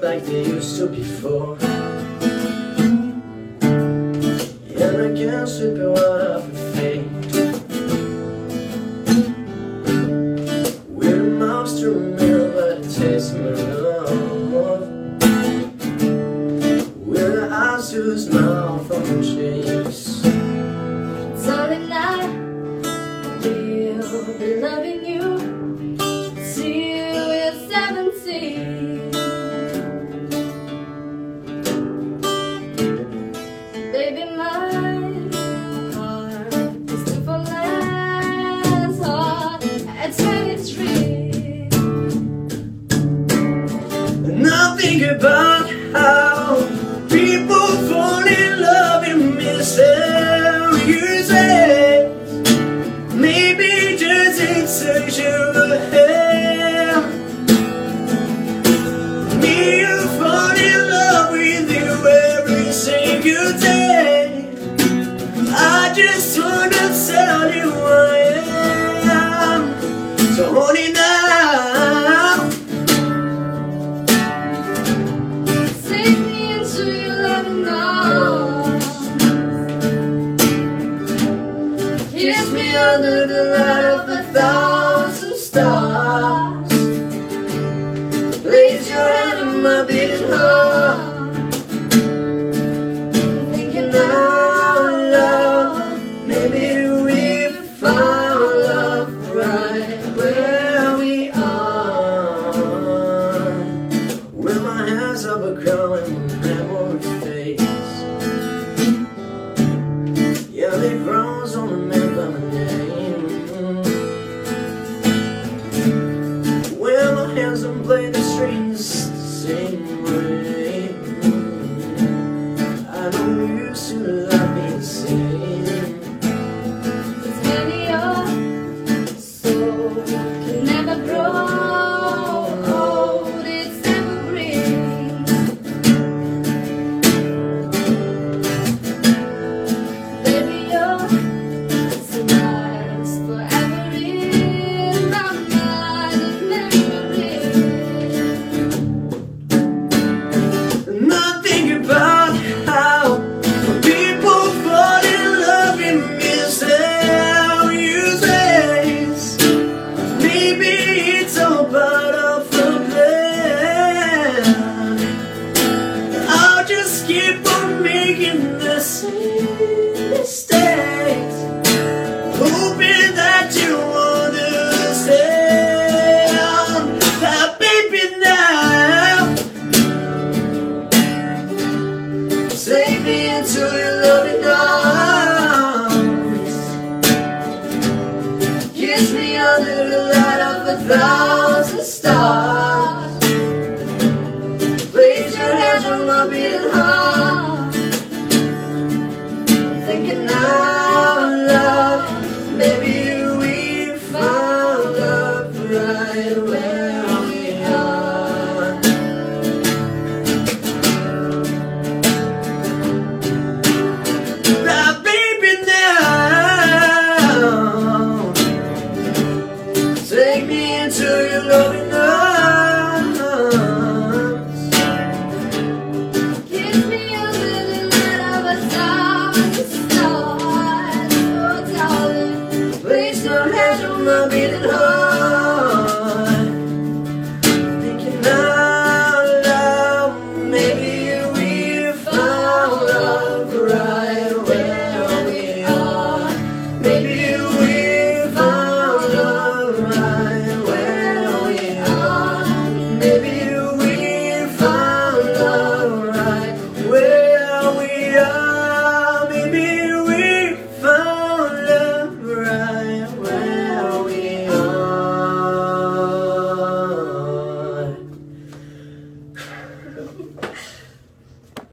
like they used to before. And I can't sweep you out of her fate. We're a mouse to remember, but it tastes my love. We're the eyes to the smile from the chase. Darling, I will be loving you till you're 17. Baby, my heart is still for less hard at 23. And I think about how people fall in love in mysterious ways. Maybe just in search of a hand. Me, you fall in love with you every single day. I just wanna tell you who I am. So hold it now. Take me into your loving arms. Kiss me under the light of 1,000 stars. Place your hand on my beating heart. Thinking out loud, maybe we found love right where we are. With my hands up a crown and my memory fades. Yeah, they grows on the man by my name. Well, my hands don't play the strings the same way. I know you used to love me the same. It's maybe your soul can never grow old. It's evergreen. Baby, your smile's forever in my mind of memory. And I think about how people fall in love in mysterious ways. Maybe it's all part of the plan. I'll just keep on making the same mistakes, hoping that you understand that, baby, now. Take me into your loving arms. Kiss me under the light of 1,000 stars. Place your hands on my beating heart. Thinking out loud, maybe we found love right where we are. Now, baby, now, take me into your loving arms. Kiss me under the light of 1,000 stars. Oh, darling. Place your hands on my